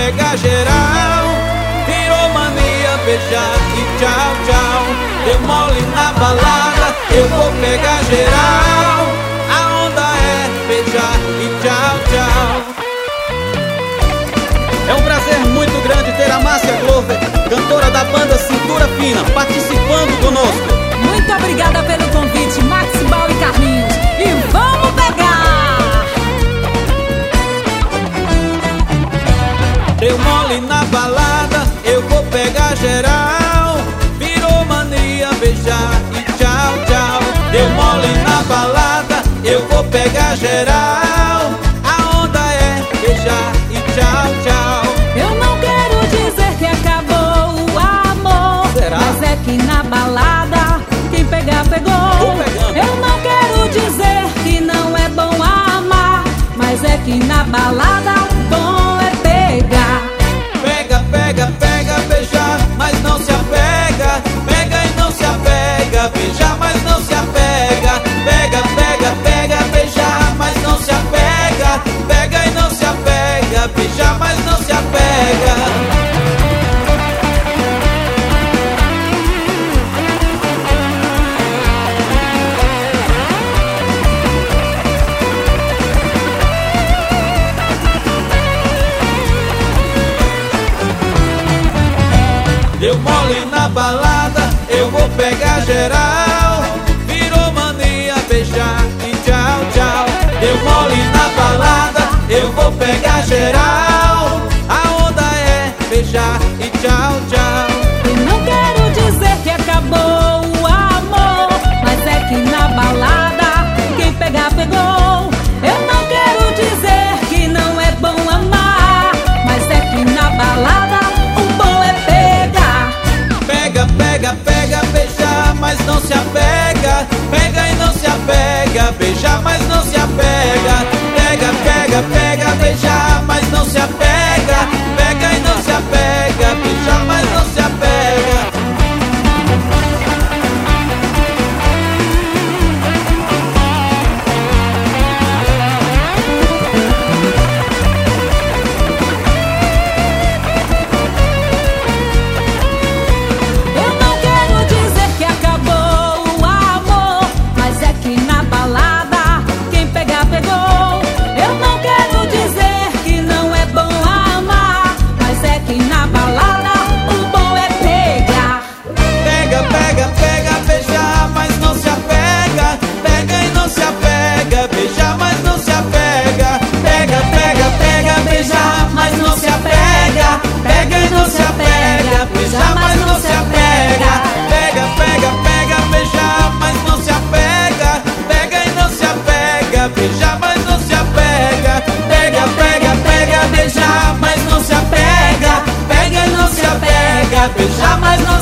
pegar geral. Virou mania beijar e tchau, tchau. Deu mole na balada, eu vou pegar geral. A onda é beijar e tchau, tchau. É um prazer muito grande ter a Márcia Glover, cantora da banda Cintura Fina, participando conosco. Muito obrigada pelo convite, Maxibal e Carlinhos. E vamos pegar! Deu mole na balada, eu vou pegar geral. Virou mania beijar e tchau, tchau. Deu mole na balada, eu vou pegar geral. A onda é beijar e tchau, tchau. Eu não quero dizer que acabou o amor. Será? Mas é que na balada quem pegar, pegou. Eu não quero dizer que não é bom amar, mas é que na balada o bom é pegar. Pega, pega, pega, beijar, mas não se apega. Pega e não se apega, beijar, mas não se apega. Pega, pega, pega, beijar, mas não se apega. Pega e não se apega, beijar, mas não se apega. Deu mole na balada, eu vou pegar geral. Virou mania beijar e tchau, tchau. Deu mole na balada, eu vou pegar geral. A onda é beijar e tchau, tchau. Eu não quero dizer que acabou o amor, mas é que na balada quem pegar, pegou. Eu não quero dizer que não é bom amar, mas é que na balada o bom é pegar. Pega, pega, pega, beijar, mas não se apega. Pega e não se apega, beijar, mas não se apega. Pega, pega, pega, beijar, mas não se apega. Pega e não se apega, beijar, mas não se apega. Eu não quero dizer que acabou o amor, mas é que na balada quem pegar, pegou. Eu não quero dizer que não é bom amar, mas é que na balada o bom é pegar. Pega, pega, pega, beijar, mas não se apega. Pega e não se apega, beijar, mas não se apega. Pega, pega, pega, beijar, mas não se apega. Pega e não se apega, beijar, mas não se apega. Pega, pega, pega, beijar, mas não se apega. Pega e não se apega, beijar, mas não se apega. Pega, pega, pega, beijar, mas não se apega. Pega e não se apega, beijar, mas não